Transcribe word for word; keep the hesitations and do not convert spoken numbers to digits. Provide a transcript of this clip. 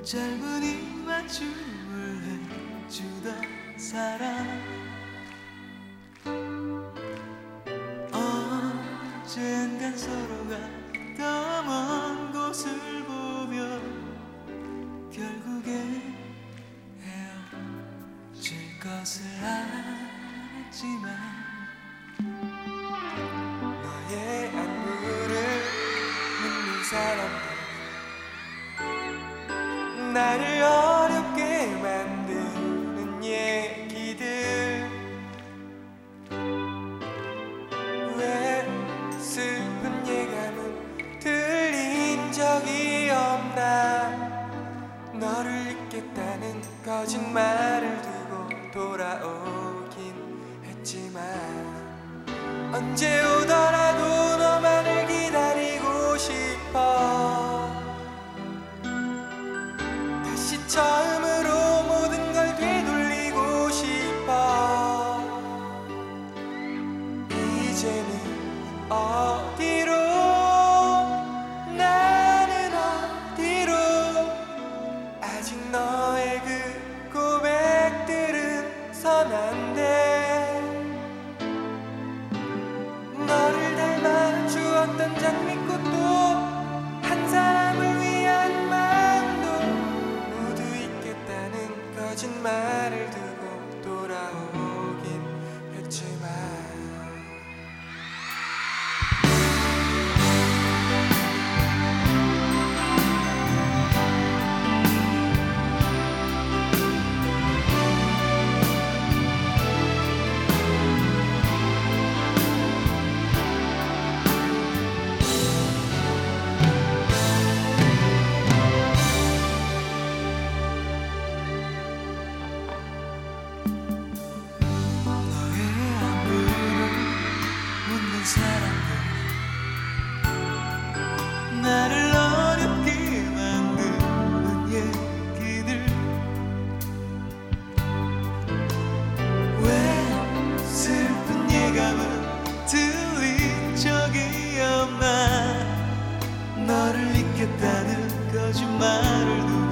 짧은 이 맞춤을 해주던 사람 언젠간 서로가 더 먼 곳을 보며 결국에 헤어질 것을 알았지만 너의 안부를 묻는 사람들 나를 어렵게 만드는 얘기들 왜 슬픈 예감은 들린 적이 없나 너를 잊겠다는 거짓말을 두고 돌아오긴 했지만 언제 오더라도 너만을 기다리고 싶어 다시 처음으로 모든 걸 되돌리고 싶어 이제는 어디로 나는 어디로 아직 너의 그 고백들은 선한데 너를 닮아 주었던 장미꽃도 한 사람을 위한 마음도 모두 잊겠다는 거짓말을 두고 돌아오긴 했지만 나를 어렵게 만드는 얘기들 왜 슬픈 예감은 들린 적이 없나 너를 잊겠다는 거짓말을 두고